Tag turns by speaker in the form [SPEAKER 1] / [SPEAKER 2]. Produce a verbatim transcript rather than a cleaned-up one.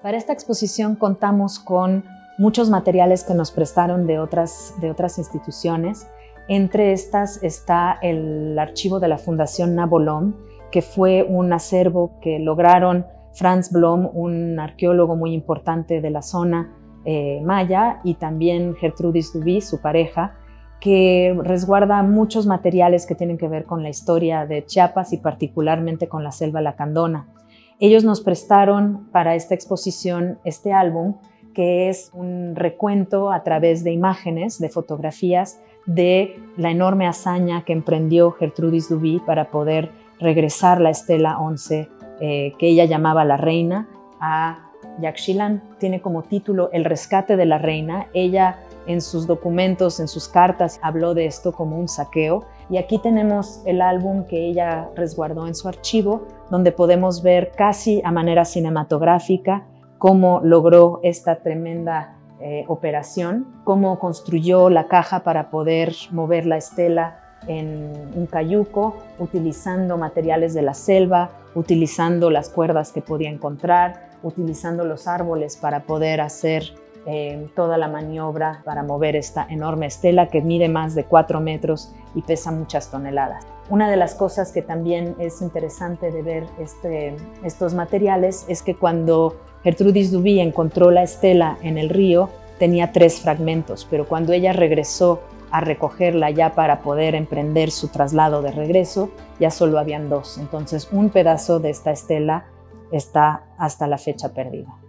[SPEAKER 1] Para esta exposición contamos con muchos materiales que nos prestaron de otras, de otras instituciones. Entre estas está el archivo de la Fundación Nabolón, que fue un acervo que lograron Franz Blom, un arqueólogo muy importante de la zona eh, maya, y también Gertrudis Duby, su pareja, que resguarda muchos materiales que tienen que ver con la historia de Chiapas y particularmente con la selva lacandona. Ellos nos prestaron para esta exposición este álbum, que es un recuento a través de imágenes, de fotografías, de la enorme hazaña que emprendió Gertrudis Duby para poder regresar la estela once, eh, que ella llamaba la reina, a Yaxchilán. Tiene como título El rescate de la reina. Ella en sus documentos, en sus cartas, habló de esto como un saqueo. Y aquí tenemos el álbum que ella resguardó en su archivo, donde podemos ver casi a manera cinematográfica cómo logró esta tremenda eh, operación, cómo construyó la caja para poder mover la estela en un cayuco, utilizando materiales de la selva, utilizando las cuerdas que podía encontrar, utilizando los árboles para poder hacer eh, toda la maniobra para mover esta enorme estela que mide más de cuatro metros y pesa muchas toneladas. Una de las cosas que también es interesante de ver este, estos materiales es que cuando Gertrudis Duby encontró la estela en el río, tenía tres fragmentos, pero cuando ella regresó a recogerla ya para poder emprender su traslado de regreso, ya solo habían dos. Entonces, un pedazo de esta estela está hasta la fecha perdida.